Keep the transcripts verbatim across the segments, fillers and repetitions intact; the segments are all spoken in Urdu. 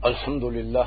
الحمد للہ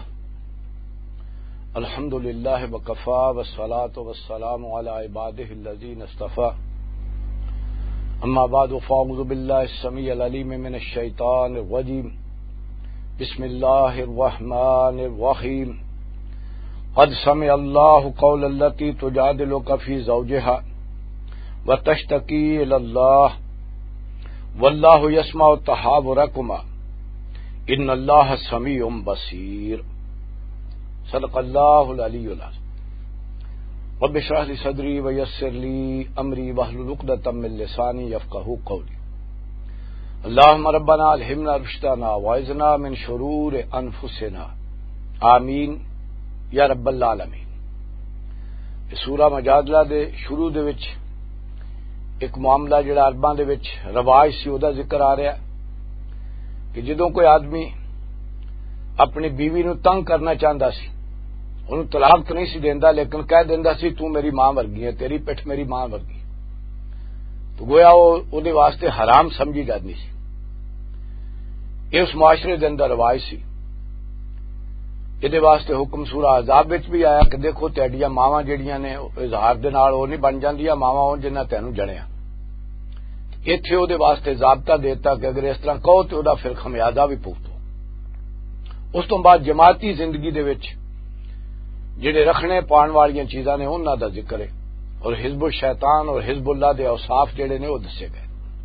الحمد للہ وکفی والصلاۃ والسلام علی عبادہ الذین اصطفی اما بعد فاعوذ باللہ السمیع العلیم من الشیطان الرجیم بسم اللہ الرحمن الرحیم قد سمع اللہ قول التی تجادلک فی زوجہا وتشتکی الی اللہ واللہ یسمع تحاورکما ان اللہ سمیع بصیر صدق اللہ العلی العظیم رب اشرح لی صدری ویسر لی امری واحلل عقدۃ من لسانی یفقہوا قولی اللہم ربنا الہمنا رشدنا واعذنا من شرور انفسنا آمین یا رب العالمین۔ سورہ مجادلہ دے شروع دے وچ ایک معاملہ جڑا عرباں دے وچ رواج سی او دا ذکر آ رہا ہے کہ جدوں کوئی آدمی اپنی بیوی نو تنگ کرنا چاہتا سی، انہوں طلاق تو نہیں سی دیندا لیکن کہہ دیندا سی تو میری ماں ورگی ہے، تیری پٹھ میری ماں ورگی، تو گویا وہ او دے واسطے حرام سمجھی جاندی سی۔ یہ اس معاشرے دے اندر رواج سی۔ یہ دے واسطے حکم سورہ احزاب وچ بھی آیا کہ دیکھو تہاڈیاں ماواں جڑیاں نے اظہار دے نال او نہیں بن جاندیاں، ماواں ہون جنہاں تینوں جڑیاں۔ ایتھے او دے واسطے ضابطہ دیتا کہ اگر اس طرح کہو تو دا پھر خمیازہ بھی بھگتو۔ اس تو بعد جماعتی زندگی دے وچ جڑے رکھنے پان والیاں چیزاں نے انہاں دا ذکر ہے، اور حزب الشیطان اور حزب اللہ دے اوصاف جڑے نے وہ دسے گئے۔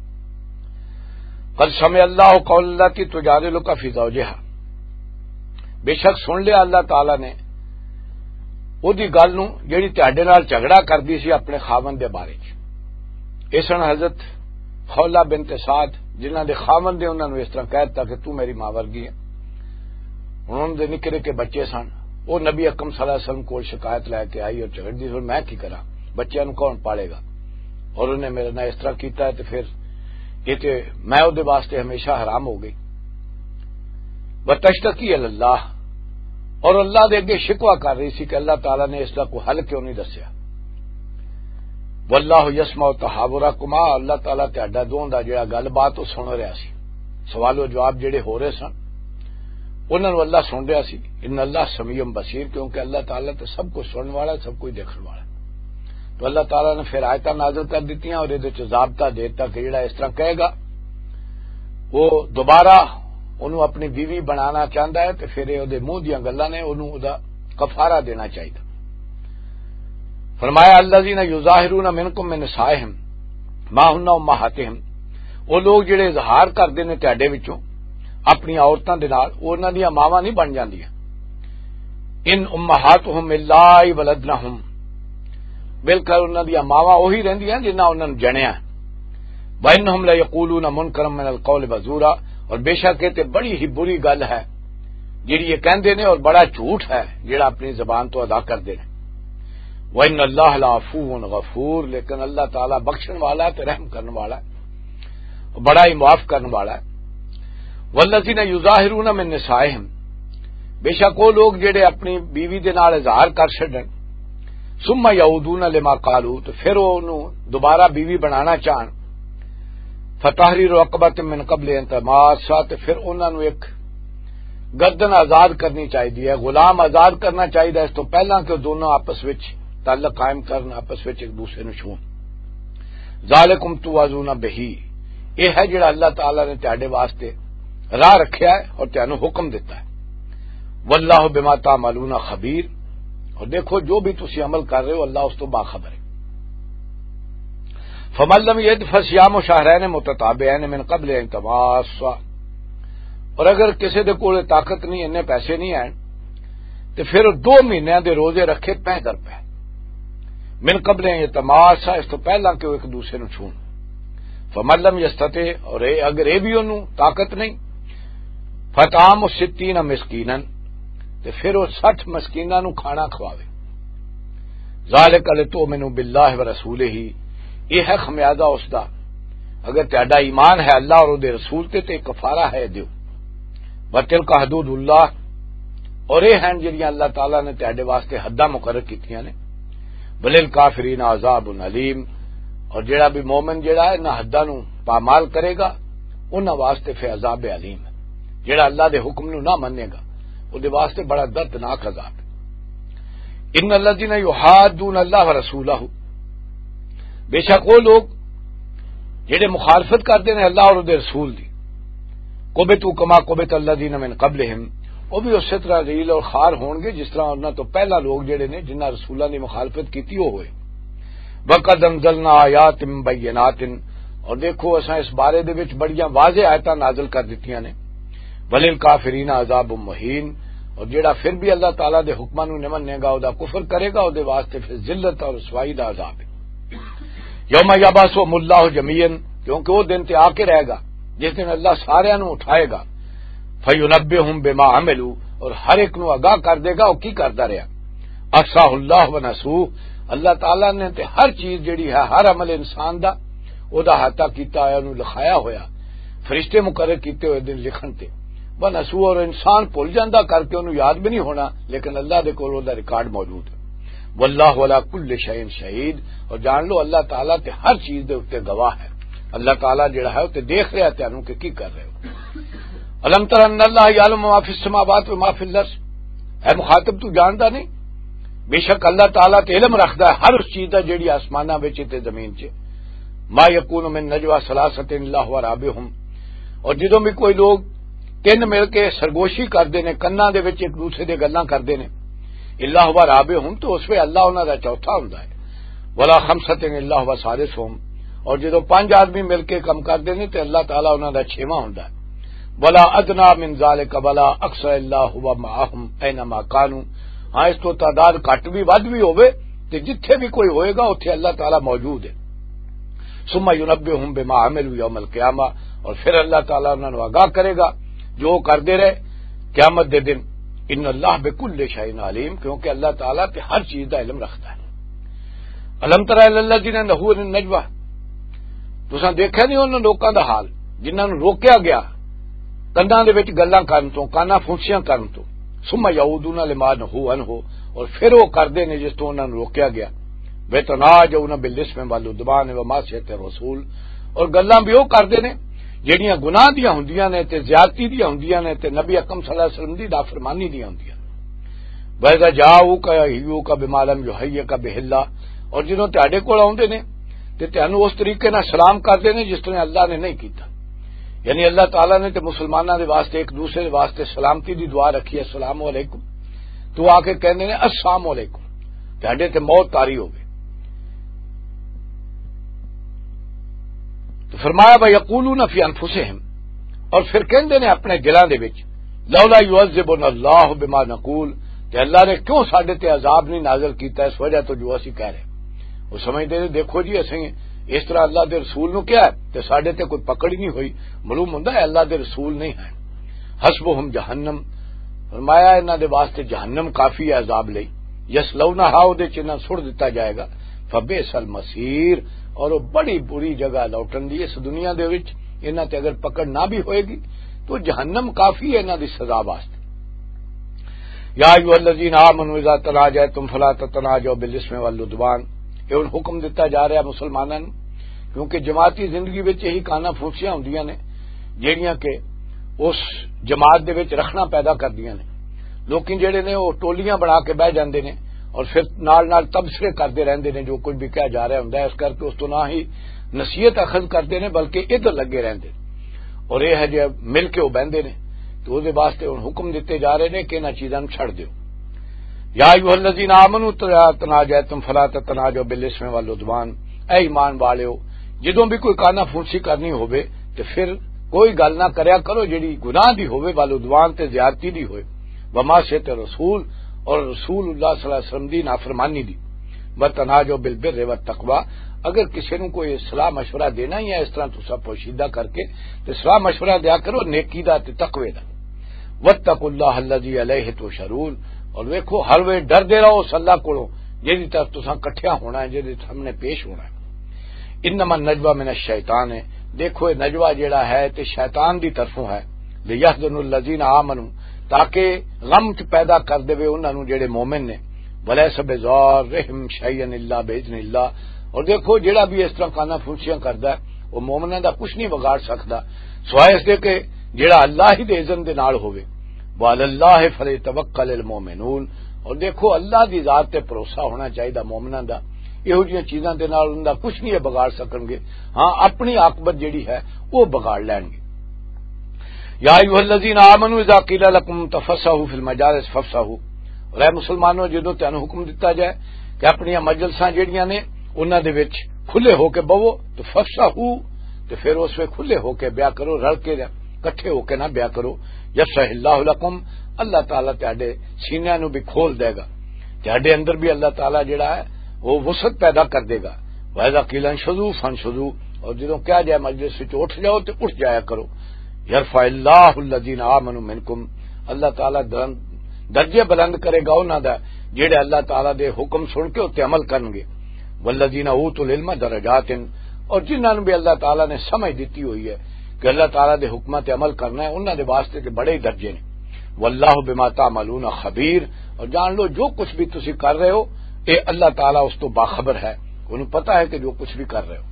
قد سمع اللہ قول التی تجادلک فی زوجہا، بے شک سن لیا اللہ تعالی نے او دی گل نو جڑی تہاڈے نال جھگڑا کردی سی اپنے خاوند دے بارے چ۔ اسن حضرت خولہ بنت سعد جنہاں دے خاوند نے انہاں نو اس طرح کہتا کہ تو میری ماں ورگی ہے۔ انہوں نے نکے نکے بچے سن، وہ نبی اکرم صلی اللہ علیہ وسلم کو شکایت لے کے آئی اور جھگڑ دی، پھر میں کی کراں، بچیاں نو کون پالے گا، اور انہیں میرے نال اس طرح کیتا ہے تو پھر یہ تے میں او دے واسطے ہمیشہ حرام ہو گئی۔ وتشتکی الی اللہ، اور اللہ دے اگے شکوہ کر رہی سی کہ اللہ تعالیٰ نے اس کا کوئی حل کیوں نہیں دسیا۔ واللہ یسمع تحاورکما، اللہ تعالیٰ تہاڈا دونوں دا جڑا گل بات وہ سن رہا سی، سوال و جواب جڑے ہو رہے سن انہوں نے اللہ سن رہا سی۔ ان اللہ سمیع بصیر، کیونکہ اللہ تعالیٰ تو سب کچھ سننے والا ہے، سب کچھ دیکھنے والا ہے۔ تو اللہ تعالیٰ نے پھر آیتاں نازل کر دیتی اور یہ ضابطہ دیتا کہ جڑا اس طرح کہے گا وہ دوبارہ انہوں اپنی بیوی بنانا چاہتا ہے تو پھر یہ منہ دیاں گلاں نے انہوں دا کفارہ دینا چاہیے۔ فرمایا الذین یظاہرون منکم من نسائہم ما ہن امہاتہم، وہ لوگ جڑے اظہار کردے نے تہاڈے وچوں اپنی عورتاں دے نال انہاں دیاں ماواں نہیں بن جاندیاں۔ ان امہاتہم اللہ ولدنہم، بالکل انہاں دیاں ماواں وہی رہندیاں جنہاں انہاں نوں جنیا۔ وانہم لیقولون منکرا من القول وزورا، اور بے شک یہ تے بڑی ہی بری گل ہے جڑی یہ کہندے نے، اور بڑا جھوٹ ہے جڑا اپنی زبان تو ادا کردے نے۔ وَإِنَّ اللَّهَ لَعَفُوٌّ غَفُورٌ، لیکن اللہ تعالیٰ بخشن والا ہے تے رحم کرنے والا ہے، بڑا ہی معاف کرنے والا ہے۔ وَالَّذِينَ يُظَاهِرُونَ مِن نِسَائِهِمْ، بے شک وہ لوگ جڑے اپنی بیوی دے نال اظہار کر چھڈن، ثُمَّ يَعُودُونَ لِمَا قَالُوا، تو پھر وہ انہوں دوبارہ بیوی بنانا چاہن، فَتَحْرِيرُ رَقَبَةٍ مِّن قَبْلِ أَن تَمَاسَّا، تو پھر انہاں نوں ایک گردن آزاد کرنی چاہیے، غلام آزاد کرنا چاہیے اس تو پہلا کہ دونوں آپس وچ تعلق قائم کرن، آپس وچ ایک دوسرے نوں چھون۔ ذالکم توعظون بہ، یہ ہے جڑا اللہ تعالیٰ نے تہاڈے واسطے راہ رکھیا ہے اور تانوں حکم دیتا ہے۔ واللہ بما تعملون خبیر، اور دیکھو جو بھی تسی عمل کر رہے ہو اللہ اس تو باخبر ہے۔ فمن لم یجد فصیام شہرین متتابعین من قبل ان تماسا، اور اگر کسی دے کول طاقت نہیں، اتنے پیسے نہیں ہیں تو پھر دو مہینے دے روزے رکھے پہ در پہ، من قبل ان تماسا، اس تو پہلا کہ وہ ایک دوسرے نوں چھون۔ فمن لم یستطع، اور اگر یہ بھی انہوں طاقت نہیں، فطعام ستین مسکینا، تو پھر وہ سٹھ مسکیناں نوں کھانا کھواوے۔ ذالک لتؤمنوا باللہ ورسولہ، یہ ہے خمیازہ اس دا اگر تہاڈا ایمان ہے اللہ اور دے رسول تے تے کفارہ ہے دیو۔ وتلک حدود اللہ، اور یہ ہیں جڑیاں اللہ تعالیٰ نے تہاڈے واسطے حداں مقرر کیتیاں نے۔ وللکافرین عذاب علیم، اور جڑا بھی مومن جڑا ہے نہ حداں نوں پامال کرے گا انہاں واسطے پھر عذاب علیم ہے، جڑا اللہ دے حکم نوں نہ منے گا وہ دے واسطے بڑا دردناک عذاب ہے۔ ان الذین یحادون اللہ ورسولہ، بے شک وہ لوگ جڑے مخالفت کرتے ہیں اللہ اور دے رسول دی، قبتوا کما قبت الذین من قبلہم، وہ بھی اسی طرح ذلیل اور خوار ہون گے جس طرح انہاں تو پہلا لوگ جڑے نے جنہاں رسولاں دی مخالفت کیتی وہ ہوئے۔ وقد انزلنا آیات بینات، اور دیکھو اساں اس بارے دے وچ بڑیاں واضح آیتاں نازل کر دتیاں نے، وللکافرین عذاب مہین، اور جڑا پھر بھی اللہ تعالیٰ دے حکماں نو نہ منے گا، او دا کفر کرے گا، او دے واسطے پھر ذلت اور رسوائی دا عذاب ہے۔ یوم یبعثہم اللہ جمیعا، کیونکہ وہ دن تے آ کے رہے گا جس دن اللہ سارے نو اٹھائے گا، فینبئہم بما عملوا، اور ہر ایک نو آگاہ کر دے گا وہ کی کردا رہیا۔ احصاہ اللہ ونسوہ، اللہ تعالیٰ نے تے ہر چیز جڑی ہے ہر عمل انسان دا او دا احاطہ کیتا ہے، انہوں لکھایا ہویا، فرشتے مقرر کیتے ہوئے دن لکھن تے ونسوہ، اور انسان بھول جاندا کر کے انہوں یاد بھی نہیں ہونا، لیکن اللہ دے کول دا ریکارڈ موجود ہے۔ واللہ علی کل شیء شہید، اور جان لو اللہ تعالیٰ تے ہر چیز دے اوتے گواہ ہے، اللہ تعالیٰ جڑا ہے تے دیکھ رہا ہے تانوں کہ کی کر رہے ہو۔ الم تر ان اللہ یعلم ما فی السماوات و ما فی الارض، اے مخاطب تو جاندا نہیں بے شک اللہ تعالیٰ تے علم رکھدا ہے ہر اس چیز دا جڑی آسماناں وچ تے زمین چ۔ ما یکون من نجوا ثلاثۃ الا هو رابعهم، اور جدوں بھی کوئی لوگ تین مل کے سرگوشی کردے نے، کناں دے وچ ایک دوسرے دے گلاں کردے نے، الا هو رابعهم، تو اس وچ اللہ انہاں دا چوتھا ہوندا ہے۔ ولا خمسۃ الا هو سادسهم، اور جدوں پانچ آدمی مل کے کم کردے نے تے اللہ تعالیٰ انہاں دا چھواں ہوندا ہے۔ ولا ادنی من ذلک ولا اکثر الا هو معهم اینما کانوا، ہاں اس تو تعداد گھٹ بھی ود بھی ہوئے تے جتھے بھی کوئی ہوئے گا اتھے اللہ تعالیٰ موجود ہے۔ ثم ینبئہم بما عملوا یوم القیامہ، اور پھر اللہ تعالیٰ انہاں نو آگاہ کرے گا جو کردے رہے قیامت دے دن۔ ان اللہ بکل شیء علیم، کیونکہ اللہ تعالیٰ تے ہر چیز دا علم رکھتا ہے۔ الم تر الی الذین نہوا عن النجوى، تساں دیکھا نہیں انہاں لوکاں دا حال جنہاں نو روکیا گیا کناں دے وچ گلاں کرن تو، کانا پھونسیاں کرن تو، ثم یعودون لما نہوا عنہ، اور پھر وہ کردے نے جس تو انہاں نو روکیا گیا۔ ویتناجون بالاسم والعدوان ومعصیۃ الرسول، اور گلاں بھی وہ کردے نے جہڑیاں گناہ دیاں ہوندیاں نے تے زیادتی دیاں ہوندیاں نے تے نبی اکرم صلی اللہ علیہ وسلم دی نافرمانی دیاں ہوندیاں۔ وَإِذَا جَاءُوكَ يُحْيُّوكَ بِمَا لَمْ يُحْيِّكَ بِهِ اللَّهُ، اور جدوں تہاڈے کول آوندے نے تے تانوں اس طریقے نال سلام کردے نے جس طرح اللہ نے نہیں کیتا، یعنی اللہ تعالیٰ نے تے مسلماناں دے واسطے ایک دوسرے دے واسطے سلامتی دی دعا رکھی ہے، السلام علیکم، تو آ کے کہندے نے السلام علیکم، تہاڈے تے موت طاری ہوگی۔ تو فرمایا وَيَقُولُونَ فِي أَنفُسِهِمْ، اور پھر کہندے نے اپنے دلاں دے وچ لولا يعذبنا اللہ بما نقول، کہ اللہ نے کیوں ساڈے تے عذاب نہیں نازل کیتا اس وجہ تو جو اسی کہہ رہے ہیں۔ وہ سمجھتے ہیں دیکھو جی اسیں اس طرح اللہ دے رسول نو کیا ہے تے ساڈے تے کوئی پکڑ ہی نہیں ہوئی، معلوم ہوندا ہے اللہ دے رسول نہیں ہیں۔ حسبهم جہنم، فرمایا انہاں دے واسطے جہنم کافی ہے عذاب لئی، یصلونھا، دے چنہ سڑ دتا جائے گا، فبئس المصیر، اور وہ بڑی بری جگہ لوٹن دی اس دنیا دے وچ انہاں تے اگر پکڑ نہ بھی ہوئے گی تو جہنم کافی ہے انہاں دی سزا واسطے۔ یا ایھا الذین آمنوا اذا تناجیتم فلا تتناجوا بالاسم والعدوان، یہ حکم دیتا جا رہا ہے مسلماناں نوں، کیونکہ جماعتی زندگی وچ یہی کانا پھونسیاں ہوندیاں نے جہڑیاں کہ اس جماعت دے وچ رکھنا پیدا کردیاں نے۔ لوکی جڑے نے وہ ٹولیاں بنا کے بہ جاندے نے اور پھر نال نال تبصرے کردے رہندے نے جو کچھ بھی کہا جا رہا ہوندا ہے، اس کر کے اس تو نہ ہی نصیحت اخذ کردے نے بلکہ ادھر لگے رہندے، اور یہ ہے جو مل کے وہ بہندے نے، تو وہ واسطے ہن حکم دیتے جا رہے نے کہ انہاں چیزاں نوں چھڑ دیو۔ یا ایھا الذین آمنوا تناجیتم فلا تتناجوا بالاسم والعدوان، اے ایمان والےو جدوں بھی کوئی کانا پھونسی کرنی ہوے تے پھر کوئی گل نہ کریا کرو جڑی گناہ دی ہوے، والعدوان تے زیادتی دی ہوئے، ومعصیۃ الرسول، اور رسول اللہ صلی اللہ علیہ وسلم دی نافرمانی دی، وتناجوا بالبر والتقوی، اگر کسی نو کوئی صلاح مشورہ دینا ہی ہے اس طرح تساں پوشیدہ کر کے تے صلاح مشورہ دیا کرو نیکی دا تے تقوی دا۔ واتقوا اللہ الذی الیہ تحشرون، اور ویکھو ہر وے ڈردے رہو اس اللہ کولوں جہدی طرف تساں کٹھیا ہونا ہے، جہدے سامنے پیش ہونا ہے۔ انما النجوى من الشیطان ہے، دیکھو یہ نجوہ جیڑا ہے تے شیطان دی طرفوں ہے، لیحزن الذین آمنوا، تاکہ غم پیدا کر دے انہاں نوں جڑے مومن نے، ولیس بضارہم شیئا الا باذن اللہ، اور دیکھو جڑا بھی اس طرح کانا پھونسیاں کردا ہے وہ مومناں دا کچھ نہیں بگاڑ سکدا سوائے اس دے کہ جڑا اللہ ہی دے اذن دے نال ہوے۔ وعلی اللہ فلیتوکل المؤمنون، اور دیکھو اللہ دی ذات تے بھروسہ ہونا چاہیے مومناں دا، یہو جہاں چیزاں دے نال انہاں دا کچھ نہیں بگاڑ سکن گے، ہاں اپنی عاقبت جیڑی ہے وہ بگاڑ لین گے۔ یا ایھا الذین آمنوا اذا قیل لکم تفسحوا فی المجالس فافسحوا، اور اے مسلمانوں جدوں تانوں حکم دتا جائے کہ اپنی مجلساں جیڑیاں نے انہاں دے وچ کھلے ہو کے بہو تو فافسحوا، تو پھر اس وچ کھلے ہو کے بیعت کرو، رل کے کٹھے ہو کے نہ بیعت کرو۔ یفسح اللہ لکم، اللہ تعالیٰ تہاڈے سینیاں نو بھی کھول دے گا، تہاڈے اندر بھی اللہ تعالیٰ جڑا ہے وہ وسعت پیدا کر دے گا۔ وَإِذَا قِيلَ انشُزُوا فَانشُزُوا، اور جدوں کہا جائے مجلس وچ اٹھ جاؤ تو اٹھ جایا کرو۔ یرفع اللہ الذین آمنوا منکم، اللہ تعالیٰ درجے بلند کرے گا انہاں دا جڑے اللہ تعالیٰ دے حکم سن کے تے عمل کرن گے۔ والذین اوتوا العلم درجات، اور جنہاں نوں بھی اللہ تعالیٰ نے سمجھ دتی ہوئی ہے کہ اللہ تعالیٰ دے حکماں تے عمل کرنا ہے، انہاں دے واسطے تے بڑے درجے نے۔ واللہ بما تعملون خبیر، اور جان لو جو کچھ بھی تسی کر رہے ہو اے اللہ تعالیٰ اس تو باخبر ہے، انہوں پتہ ہے کہ جو کچھ بھی کر رہے ہو۔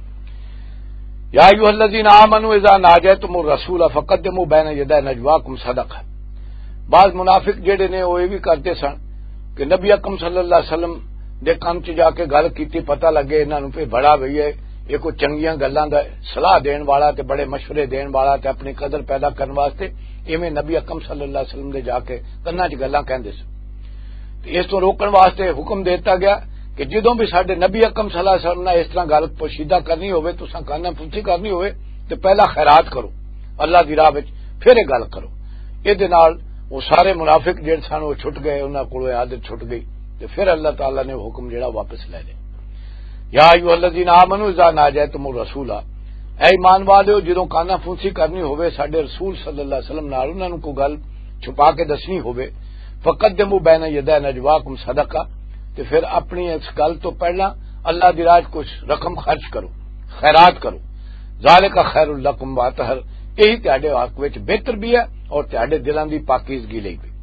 یا ایھا الذین آمنوا اذا ناجیتم الرسول فقدموا بین یدی نجواکم صدقہ، بعض منافق جڑے نے وہ یہ بھی کرتے سن کہ نبی اکرم صلی اللہ علیہ وسلم دے کام چ جا کے گل کیتی، پتہ لگے انہاں نوں پہ بڑا بھئی ہے یہ کوئی چنگیاں گلاں دا صلاح دین والا تے بڑے مشورے دین والا تے اپنی قدر پیدا کرنے واسطے ایویں نبی اکرم صلی اللہ علیہ وسلم دے جا کے کناں چ گلاں کہندے سن۔ تے اس تو روکن واسطے حکم دیتا گیا کہ جدوں بھی ساڈے نبی اکرم صلی اللہ علیہ وسلم نے اس طرح گل پوشیدہ کرنی ہوئے، تساں کاناں پھوٹی کرنی ہوئے تے پہلا خیرات کرو اللہ دی راہ وچ، پھر یہ گل کرو۔ اے دے نال وہ سارے منافق جڑے سن وہ چھٹ گئے، انہاں کولوں عادت چھٹ گئی، تے پھر اللہ تعالیٰ نے وہ حکم جڑا واپس لے لیا۔ یا ایھا الذین آمنوا اذا ناجیتم الرسول، اے ایمان والو جدوں کانا پھونسی کرنی ہوئے ساڈے رسول صلی اللہ علیہ وسلم نال، انہاں نوں کوئی گل چھپا کے دسنی ہوئے، فقدموا بین یدی نجواکم صدقہ، تے پھر اپنی اس گل تو پہلا اللہ دی راہ کچھ رقم خرچ کرو، خیرات کرو۔ ذالک خیر لکم واطہر، یہی تہاڈے حق وچ بہتر بھی ہے اور تہاڈے دلاں دی پاکیزگی لئی بھی۔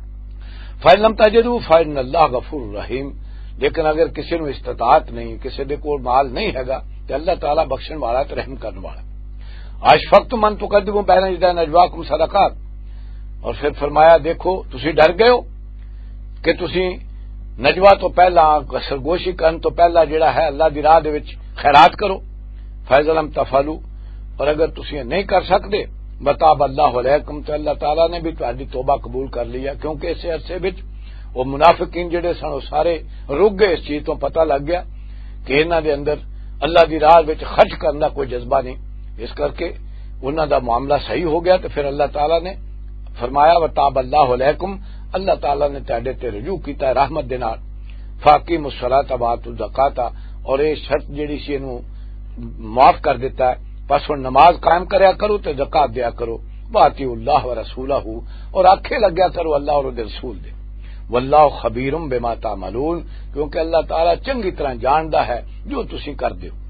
فإن لم تجدوا فإن اللہ غفور رحیم، لیکن اگر کسی نو استطاعت نہیں، کسی دے کول مال نہیں ہے گا تے اللہ تعالیٰ بخشن والا تے رحم کرنے والا۔ اشفقتم ان تقدموا بین یدی نجواکم صدقات، اور پھر فرمایا دیکھو تسی ڈر گئے ہو کہ تسی نجوا تو پہلا سرگوشی کرن تو پہلا جڑا ہے اللہ دی راہ دے وچ خیرات کرو۔ فإذا لم تفعلوا، اور اگر تسی نہیں کر سکتے بتاب اللہ علیکم، تو اللہ تعالیٰ نے بھی تہاڈی توبہ قبول کر لیا، کیونکہ اس عرصے وچ وہ منافقین جڑے سن وہ سارے رک گئے، اس چیز تو پتہ لگ گیا کہ انہاں دے اندر اللہ دی راہ وچ خرچ کرنا کوئی جذبہ نہیں، اس کر کے انہاں دا معاملہ صحیح ہو گیا۔ تو پھر اللہ تعالیٰ نے فرمایا وتاب اللہ علیکم، اللہ تعالیٰ نے تہاڈے تے رجوع کیتا ہے رحمت دے نال۔ فاقیموا الصلاۃ وآتوا الزکاۃ، اور یہ شرط جڑی سی اینو معاف کر دیتا ہے، پس ہن نماز قائم کریا کرو تے زکات دیا کرو۔ واطیعوا اللہ ورسولہ، اور آکھے لگیا کرو اللہ اور دے رسول دے۔ واللہ خبیر بما تعملون، کیونکہ اللہ تعالیٰ چنگی طرح جاندا ہے جو تسی کردے ہو۔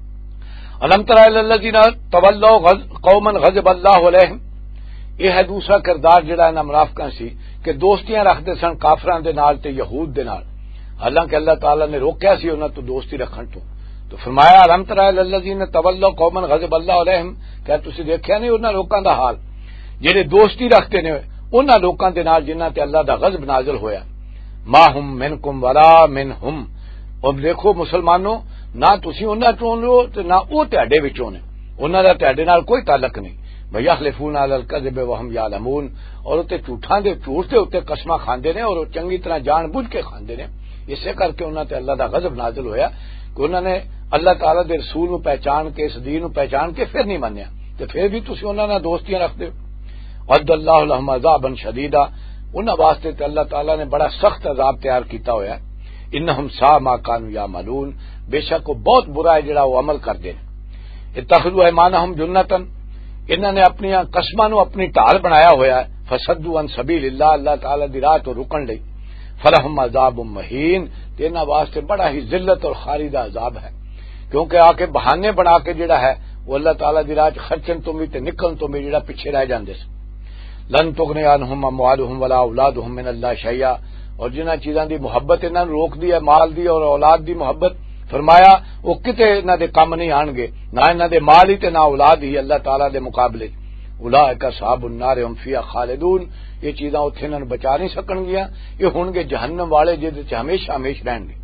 الم تر الی الذین تولوا قوما غضب اللہ علیہم، یہ ہے دوسرا کردار جڑا انہاں منافقاں سی کہ دوستیاں رکھدے سن کافراں دے نال تے یہود دے نال، حالانکہ اللہ تعالیٰ نے روکیا سی انہاں تو دوستی رکھن تو۔ تو فرمایا الم تر الی الذین تولوا قوما غضب اللہ علیہم، کیا تسی دیکھیا نہیں انہاں لوکاں دا حال جڑے دوستی رکھتے نے انہاں لوکاں دے نال جنہاں تے اللہ دا غضب نازل ہویا۔ ما ہم منکم ولا منہم، اور دیکھو مسلمانوں نہ تسی انہاں چوں لو تے نہ او تہاڈے وچوں نے، انہاں دا تہاڈے نال کوئی تعلق نہیں۔ وَيَحْلِفُونَ عَلَى الْكَذِبِ وَهُمْ يَعْلَمُونَ، اور تے جھوٹاں دے جھوٹ دے اوتے قسماں کھاندے نے اور وہ چنگی طرح جان بوجھ کے کھاندے نے، اسے کر کے انہاں تے اللہ دا غضب نازل ہویا کہ انہاں نے اللہ تعالیٰ دے رسول نو پہچان کے، اس دین نو پہچان کے پھر نہیں منیا، تے پھر بھی تسی انہاں نال دوستیاں رکھدے ہو۔ وَعَدَّ اللَّهُ لَهُمْ عَذَابًا شَدِيدًا، انہاں واسطے تے اللہ تعالیٰ نے بڑا سخت عذاب تیار کیتا ہویا ہے۔ انہم ساء ما كانوا يعملون، بے شک وہ بہت برا ہے جڑا وہ عمل کردے نے۔ اتخذوا ایمانہم جنتاً، انہوں نے اپنی قسماں نو اپنی ٹال بنایا ہوا ہے۔ فصدوا عن سبیل اللہ، اللہ تعالیٰ دی راہ تو رکن لئی۔ فلہم عذاب مہین، تے انہاں واسطے بڑا ہی ذلت اور خاری دا عذاب ہے، کیونکہ آ کے بہانے بنا کے جڑا ہے وہ اللہ تعالیٰ دی راہ خرچن تو بھی تے نکلن تو بھی جڑا پیچھے رہ جاندے سن۔ لن تغنی عنہم اموالہم ولا اولادہم من اللہ شیئا، اور جنہاں چیزاں دی محبت انہاں نے روک دی ہے، مال دی اور اولاد دی محبت، فرمایا وہ کتے انہاں دے کم نہیں آن گے، نہ انہاں دے مال ہی تے نہ اولاد ہی اللہ تعالیٰ دے مقابلے۔ اولئک اصحاب النار هم فیہا خالدون، یہ چیزاں اتنے انہوں نے بچا نہیں سکن گیا، یہ ہون گے جہنم والے جہدے چ ہمیشہ ہمیشہ رہن گے۔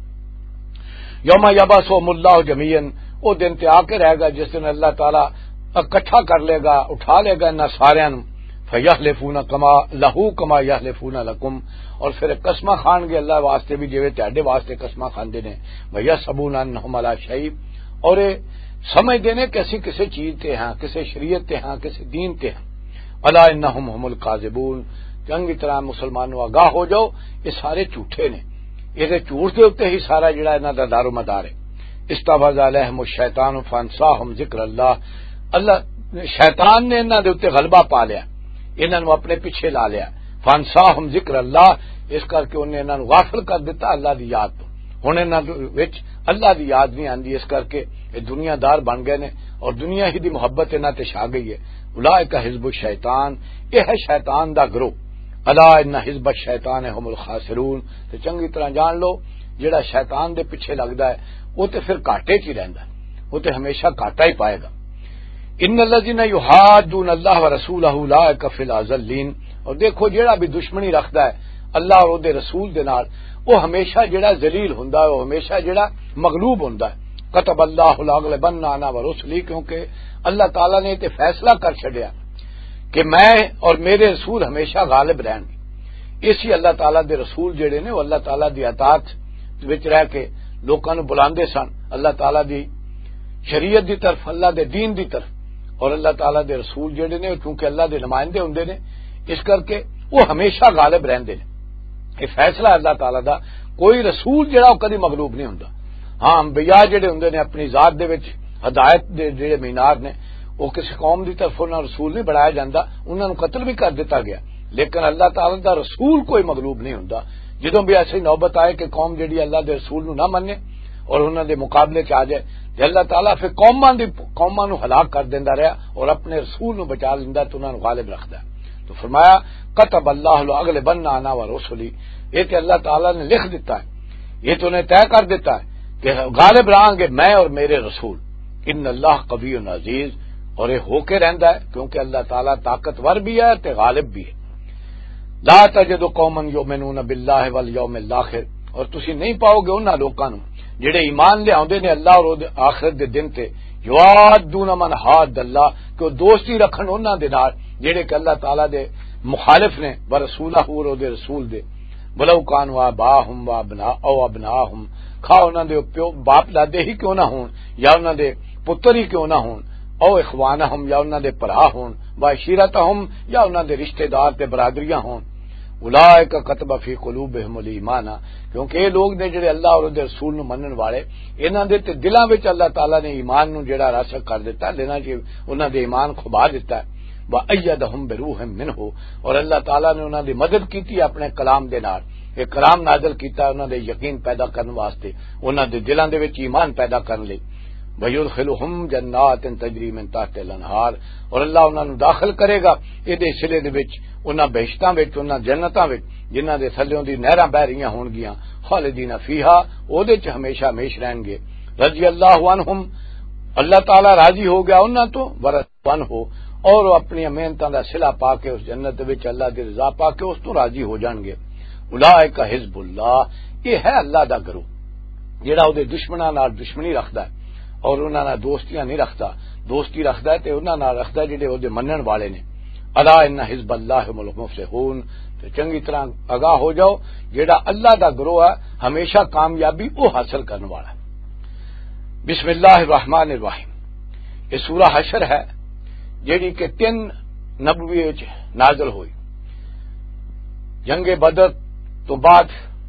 یوم یبعثہم اللہ جمیعا، وہ دن تے آ کے رہے گا جس دن اللہ تعالیٰ اکٹھا کر لے گا، اٹھا لے گا انہاں ساریاں نوں، فیحلفون کما لہو کما یحلفون لکم، اور پھر قسمہ کھان گے اللہ واسطے بھی جویں تہاڈے واسطے قسمہ کھاندے نے، ویحسبون انہم علی شیء، اور سمجھتے ہیں کہ اسی کسی چیز تے ہاں، کسی شریعت تے ہاں، کسی دین تے ہاں۔ الا انہم هم الکاذبون، چنگی طرح مسلمانوں آگاہ ہو جاؤ یہ سارے جھوٹے نے، یہ جھوٹ کے اتنے ہی سارا جڑا انہاں دا دار و مدار ہے۔ استحوذ علیہم الشیطان فانساہم ذکر اللہ، اللہ شیطان نے انہاں دے اتنے غلبہ پا لیا، انہاں نوں اپنے پیچھے لا لیا، فانساہم ذکر اللہ، اس کر کے انہیں انہاں نوں غافل کر دیتا اللہ دی یاد تو، ہن انہاں وچ اللہ دی یاد نہیں آندی، اس کر کے یہ دنیا دار بن گئے نے اور دنیا ہی دی محبت انہاں تے چھا گئی ہے۔ اولئک حزب الشیطان، یہ ہے شیطان دا گروہ، الا ان حزب الشیطان هم الخاسرون، تے چنگی طرح جان لو جڑا شیطان دے پیچھے لگدا ہے وہ تے پھر گھاٹے چ ہی رہندا ہے، وہ تے ہمیشہ گھاٹا ہی پائے گا۔ ان الذين يحادون الله ورسوله اولئک فی الاذلین، اور دیکھو جڑا بھی دشمنی رکھدا ہے اللہ اور دے رسول دے نال، وہ ہمیشہ جڑا ذلیل ہوندا ہے، وہ ہمیشہ جڑا مغلوب ہوندا ہے۔ کتب اللہ لاغلبن انا ورسلی، کیونکہ اللہ تعالیٰ نے تے فیصلہ کر چھڈیا کہ میں اور میرے رسول ہمیشہ غالب رہن گے۔ اسی اللہ تعالیٰ دے رسول جڑے نے وہ اللہ تعالیٰ دی اطاعت وچ رہ کے لوکاں نوں بلاندے سن اللہ تعالیٰ دی شریعت دی طرف، اللہ دے دین دی طرف، اور اللہ تعالیٰ دے رسول جڑے نے کیونکہ اللہ دے نمائندے ہوندے نے، اس کر کے وہ ہمیشہ غالب رہندے نے۔ یہ فیصلہ اللہ تعالیٰ دا، کوئی رسول جڑا وہ کدی مغلوب نہیں ہوندا۔ ہاں انبیاء جڑے ہوندے نے اپنی ذات دے وچ ہدایت دے جڑے مینار نے، وہ کسی قوم دی طرف انہاں رسول نہیں بڑھایا جاندا، انہاں نوں قتل بھی کر دیتا گیا، لیکن اللہ تعالیٰ دا رسول کوئی مغلوب نہیں ہوندا۔ جدوں بھی ایسی نوبت آئے کہ قوم جڑی اللہ دے رسول نوں نہ منے اور انہاں دے مقابلے چ آ جائے، تے اللہ تعالیٰ پھر قوماں دی قوماں نوں ہلاک کر دیندا رہیا اور اپنے رسول نوں بچا لیندا تے انہاں نوں غالب رکھدا ہے۔ تو فرمایا کتب اللہ لاغلبن انا ورسلی، یہ کہ اللہ تعالیٰ نے لکھ دیتا ہے، یہ تو نے طے کر دیتا ہے کہ غالب رہیں گے میں اور میرے رسول۔ ان اللہ قوی عزیز، اور یہ ہو کے رہندا ہے کیونکہ اللہ تعالیٰ طاقتور بھی ہے تے غالب بھی ہے۔ لا تجد قوما یؤمنون باللہ والیوم الاخر، اور تسی نہیں پاؤ گے انہاں لوکاں نوں جڑے ایمان لے آوندے نے اللہ اور آخرت دے دن تے، یوادون من حاد اللہ، کہ دوستی رکھن انہاں دے نال جڑے کہ اللہ تعالیٰ دے مخالف نے، ورسولہ اور دے رسول دے، ولو کانوا آباہم و ابنا او ابناہم، کھا انہاں دے پیو باپ دادے ہی کیوں نہ ہون، یا انہاں دے پتر ہی کیوں نہ ہون، او اخوانہم، یا انہاں دے بھرا ہون، وعشیرتہم، یا انہاں دے رشتہ دار تے برادریاں ہون۔ اولئک کتب فی قلوبہم الایمان، کیونکہ یہ لوگ نے جڑے اللہ اور دے رسول نو منن والے، انہاں دے تے دلاں وچ اللہ تعالیٰ نے ایمان نو جڑا راسخ کر دیتا، لینا کہ انہاں دے ایمان کھبا دیتا ہے۔ وَأَيَّدَهُمْ بِرُوحٍ مِّنْهُ، اور اللہ تعالیٰ نے انہاں دی مدد کیتی اپنے کلام دے نال، یہ کلام نازل کیتا انہاں دے یقین پیدا کرن واسطے، انہاں دے دلاں دے وچ ایمان پیدا کرن لئی۔ وَيُدْخِلُهُمْ جَنَّاتٍ تَجْرِي مِن تَحْتِهَا الْأَنْهَارُ، اور اللہ انہاں نوں داخل کرے گا ایدے سلے دے وچ، انہاں بہشتاں وچ، انہاں جنتاں وچ جنہاں دے تھلیوں دی نہراں بہ رہیاں ہون گیاں، خالدین فیہا، او دے چ ہمیشہ ہمیش رہن گے۔ رضی اللہ عنہم، اللہ تعالیٰ راضی ہو گیا انہاں تو، ورضوا عنہ، اور وہ اپنی محنتاں دا صلہ پا کے اس جنت وچ اللہ دی رضا پا کے اس تو راضی ہو جان گے۔ اولئک حزب اللہ، یہ ہے اللہ دا گروہ جڑا او دے دشمناں نال دشمنی رکھدا ہے اور انہاں نال دوستیاں نہیں رکھدا، دوستی رکھدا ہے تے انہاں نال رکھدا جڑے او دے منن والے نے۔ الا ان حزب اللہ هم المفلحون، تے چنگی طرح آگاہ ہو جاؤ جڑا اللہ دا گروہ ہے ہمیشہ کامیابی وہ حاصل کرنے والا ہے۔ بسم اللہ الرحمن الرحیم، یہ سورہ حشر ہے جیڑی کہ تین نبوی وچ نازل ہوئی۔ جنگ بدر تو بعد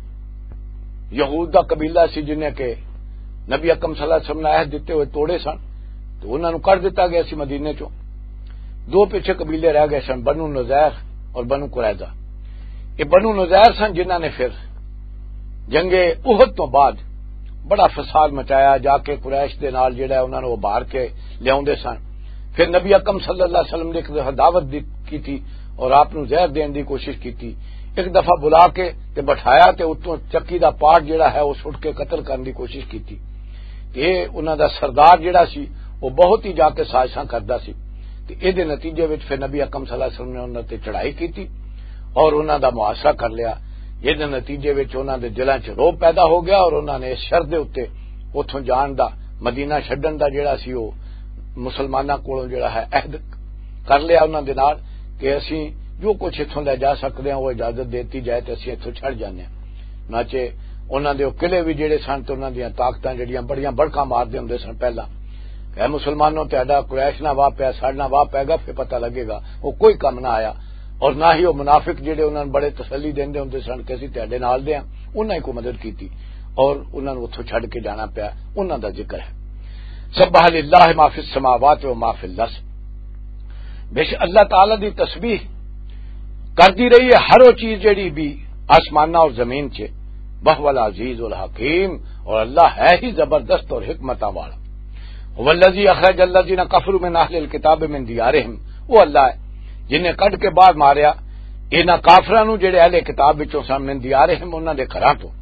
یہود دا قبیلہ سی جنہیں کہ نبی اکرم صلی اللہ علیہ وسلم نے عہد دیتے ہوئے توڑے سن، تو انہوں نے کر دیتا گیا سی مدینے چوں۔ دو پیچھے قبیلے رہ گئے سن، بنو نذیر اور بنو قریظہ۔ یہ بنو نذیر سن جنہوں نے پھر جنگ احد تو بعد بڑا فساد مچایا، جا کے قریش دے نال جڑا انہوں نے وہ بار کے لیاوندے سن۔ پھر نبی اکرم صلی اللہ علیہ وسلم نے ایک دفعہ دعوت کی تھی اور آپ نو زہر دین دی کوشش کی تھی، ایک دفعہ بلا کے تے بٹھایا تے اتوں چکی دا پاٹ جڑا ہے وہ سٹ کے قتل کرنے دی کوشش کی تھی۔ یہ انہاں دا سردار جڑا سی وہ بہت ہی جا کے سازشاں کردا سی، تے اے دے نتیجے وچ پھر نبی اکرم صلی اللہ علیہ وسلم نے انہاں تے چڑھائی کیتی اور انہاں دا محاصرہ کر لیا. یہ دے نتیجے وچ انہاں دے دلاں چ روب پیدا ہو گیا اور انہاں نے اس شرط دے اوتے اوتھوں جان دا مدینہ چھڈن دا جڑا سی او مسلماناں کولوں جڑا ہے عہد کر لیا انہاں دے نال کہ اسی جو کچھ اتھوں لے جا سکدے ہاں وہ اجازت دیتی جائے تے اسی اتھوں چھڑ جانے ہاں. ناچے انہاں دے قلعے بھی جڑے سن تے انہاں دیاں طاقتاں جڑیاں بڑیاں بڑکاں ماردے ہوندے سن پہلا کہ اے مسلمانوں تہاڈا قریش نہ واہ پیا ساڈا واہ پے گا پھر پتہ لگے گا. وہ کوئی کم نہ آیا اور نہ ہی وہ منافق جڑے انہاں بڑے تسلی دیندے ہوندے سن کہ اسی تہاڈے نال دے ہاں انہاں ہی کو مدد کیتی اور انہاں نوں اتھوں چھڈ کے جانا پیا. انہاں دا ذکر ہے سبح للہ ما فی السماوات و ما فی الارض. بے شک اللہ تعالی دی تسبیح کرتی رہی ہے ہر وہ چیز جڑی بھی آسمانہ اور زمین چ. وہو العزیز الحکیم اور اللہ ہے ہی زبردست اور حکمت والا. والذی اخرج الذین کفروا من اہل الکتاب من دیارہم. وہ اللہ ہے جن نے کڈ کے بعد ماریا انہاں کافراں نوں جڑے اہل کتاب وچوں سن من دیارہم انہاں دے گھراں تو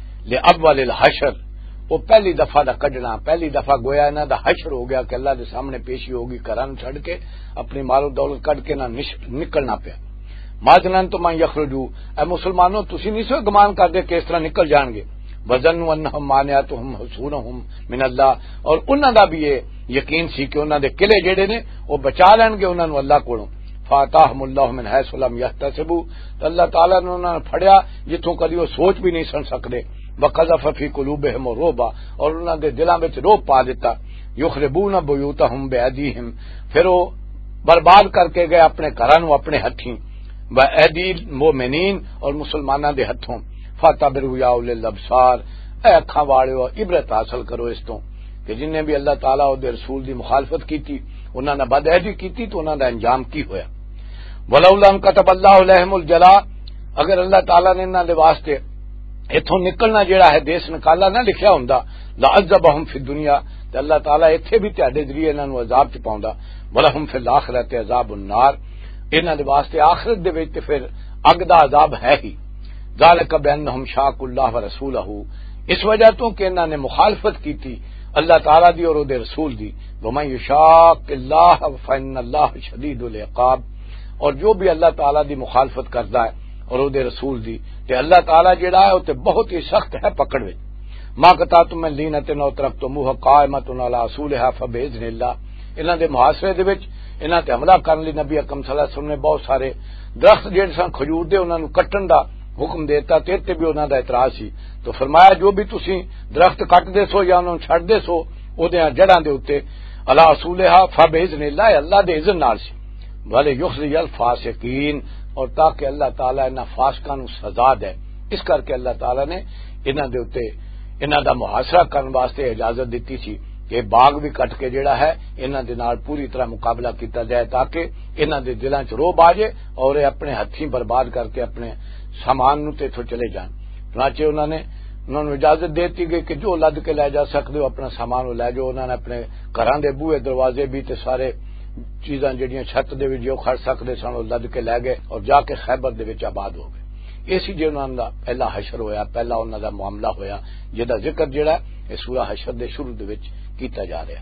لأول الحشر. وہ پہلی دفعہ دا کڈنا پہلی دفعہ گویا انہاں دا حشر ہو گیا کہ اللہ دے سامنے پیشی ہوگی گھراں چھڈ کے اپنی مال و دولت کڈ کے نہ نکلنا پیا. ماجنن تو من یخرجو. اے مسلمانوں تسی نہیں سو گمان کردے کہ اس طرح نکل جان گے. وظنوا انہم مانعتہم حصونہم من اللہ. اور انہاں دا بھی یہ یقین سی کہ انہاں دے قلعے جڑے نے وہ بچا لین گے انہاں نوں اللہ کولوں. فاتاہم اللہ من حیث لم یحتسبوا. تو اللہ تعالیٰ نے انہاں نے پھڑیا جتھوں کدی وہ سوچ بھی نہیں سن سکدے. وقذف فی قلوبہم الرعب. اور انہاں دے دلاں وچ روب پا دیتا. یخربون بیوتہم بایدیہم. پھر وہ برباد کر کے گئے اپنے گھراں نوں اپنے ہتھیں. وَأَيْدِي الْمُؤْمِنِينَ اور مسلماناں دے ہتھوں. فَاعْتَبِرُوا يَا أُولِي الْأَبْصَارِ. اے اکھاں والےو عبرت حاصل کرو اس تو کہ جن نے بھی اللہ تعالیٰ اور دے رسول دی مخالفت کیتی انہاں نے بدعہدی کیتی تو انہاں دا انجام کی ہویا. وَلَوْلَا أَن كَتَبَ اللَّهُ عَلَيْهِمُ الْجَلَاءَ. اگر اللہ تعالیٰ نے انہاں دے واسطے ایتھوں نکلنا جڑا ہے دیس نکالا نہ لکھیا ہوندا لَعَذَّبَهُمْ فِي الدُّنْيَا. تے اللہ تعالیٰ ایتھے بھی تہاڈے ذریعے انہاں نوں عذاب چ پاوندا. وَلَهُمْ فِي الْآخِرَةِ عَذَابُ النَّارِ. انہاں دے واسطے آخرت دے وچ تے پھر اگ دا عذاب ہے ہی. ذالک بانہم شاقوا اللہ ورسولہ. اس وجہ تو کہ انہاں نے مخالفت کی تھی اللہ تعالیٰ دی اور دے رسول دی. ومن یشاق اللہ فإن اللہ شدید العقاب. اور جو بھی اللہ تعالیٰ دی مخالفت کردا ہے اور دے رسول دی تے اللہ تعالیٰ جڑا ہے او تے بہت ہی سخت ہے پکڑ وچ. ما قطعتم من لینۃ او ترکتموها قائمۃ علی اصولها فباذن اللہ. انہاں دے محاصرے دے وچ انہاں تے حملہ کرن لئی نبی اکرم صلی اللہ علیہ وسلم نے بہت سارے درخت جڑے سن کھجور دے انہاں نوں کٹن دا حکم دیتا تے تے بھی انہاں دا اعتراض سی. تو فرمایا جو بھی تسی درخت کٹ دے سو یا انہاں نوں چھڈ دے سو اودیاں جڑاں دے اوتے علی اصولها فباذن اللہ اللہ دے اذن نال سی. وَلَا يُخْزِيَ الْفَاسِقِينَ. اور تاکہ اللہ تعالیٰ انہاں فاسقاں نوں سزا دے. اس کر کے اللہ تعالیٰ نے انہاں دے اوتے انہاں دا محاصرہ کرن واسطے اجازت دتی سی کہ باغ بھی کٹ کے جڑا ہے انہاں دے نال پوری طرح مقابلہ کیتا جائے تاکہ انہاں دے دلاں چ روب آ جائے اور یہ اپنے ہتھیں برباد کر کے اپنے سامان نوں تے چلے جان. چنانچہ انہوں نے انہوں نے اجازت دیتی گئی کہ جو لد کے لے جا سکتے ہو اپنا سامان لے جاؤ. انہوں نے اپنے گھراں دے بوئے دروازے بھی تے سارے چیزاں جڑیاں چھت دے وچ جو کھڑ سکدے سن او لد کے لے گئے اور جا کے خیبر دے وچ آباد ہو گئے. اسی جو انہاں دا پہلا حشر ہویا پہلا انہاں دا معاملہ ہویا جہدا ذکر جڑا ہے سورہ حشر دے شروع دے وچ کیتا جا رہا ہے.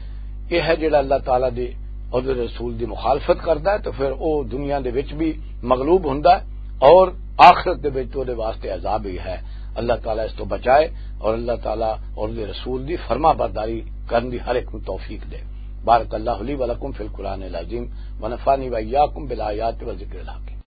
یہ ہے جڑا اللہ تعالیٰ دی اور رسول دی مخالفت کردا ہے تو پھر او دنیا دے وچ بھی مغلوب ہوندا ہے اور آخرت دے وچ او دے واسطے عذاب ہی ہے. اللہ تعالیٰ اس تو بچائے اور اللہ تعالیٰ اور دے رسول دی فرما برداری کرن دی ہر ایک کو توفیق دے. بارک اللہ لی ولکم فی القرآن العظیم ونفعنی وإیاکم بالآیات والذکر الحکیم.